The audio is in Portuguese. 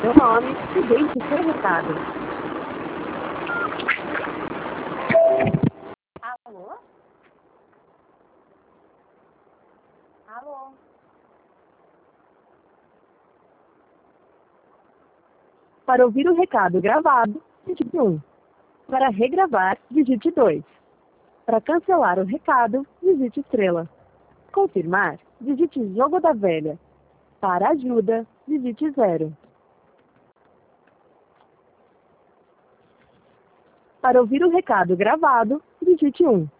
seu nome e deixe seu recado. Alô? Alô? Para ouvir o recado gravado, digite 1. Para regravar, digite 2. Para cancelar o recado, digite estrela. Confirmar, digite jogo da velha. Para ajuda, digite 0. Para ouvir o recado gravado, digite 1.